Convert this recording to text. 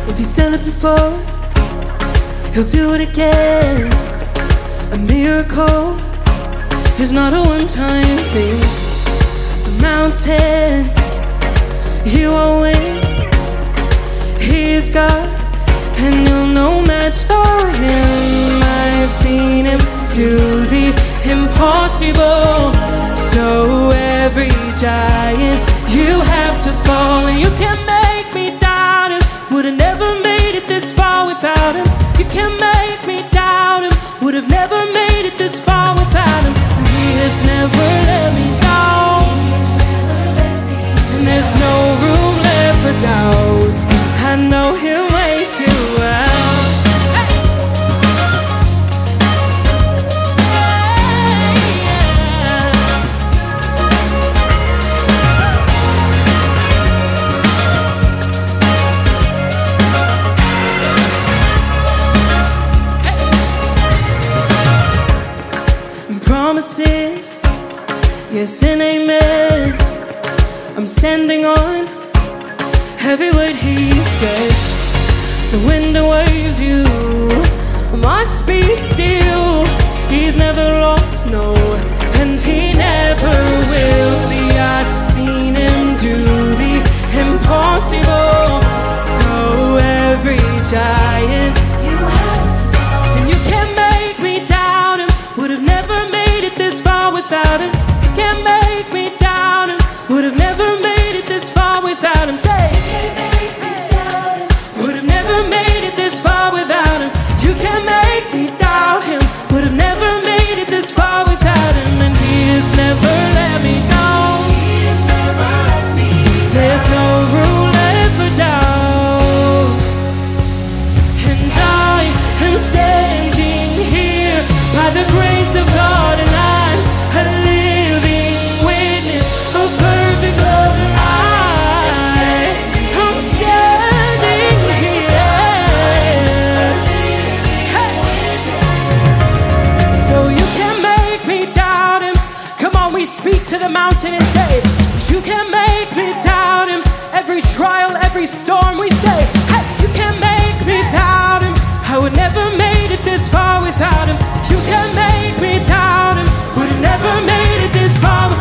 If he's done it before, he'll do it again. A miracle is not a one-time thing. So mountain, you won't win. He's God, and you're no match for him. I've seen him do the impossible. So every giant you have to fall, and you can't make me doubt him. Would've never made it this far without him. You can't make me doubt him. Would've never made it this far without him. And he has never let me down, and there's no room left for doubt. I know him way too well. Promises, yes and amen. I'm standing on every word he says. So when the waves you must be still. He's never lost, no, and he never will. See, I've seen him do the impossible. So every giant you have to fall, and you can't make me doubt him. Would've never made it this far without him. You can't make me doubt him. Would've never made it this far without him. Say, you can't make me doubt him. Would've never made it this far without him. You can't make me doubt him. Would've never made it this far without him. And he has never let me down. He has never let me down. There's no room left for doubt. And I am standing here by the grace of God, and I'm a living witness of perfect love. And I'm standing here. Hey. So you can make me doubt him. Come on, we speak to the mountain and say, you can make me doubt him. Every trial, every storm, we say, hey, you can make me doubt him. I would never made it this far without him. You can make me doubt him. Would have never made it this far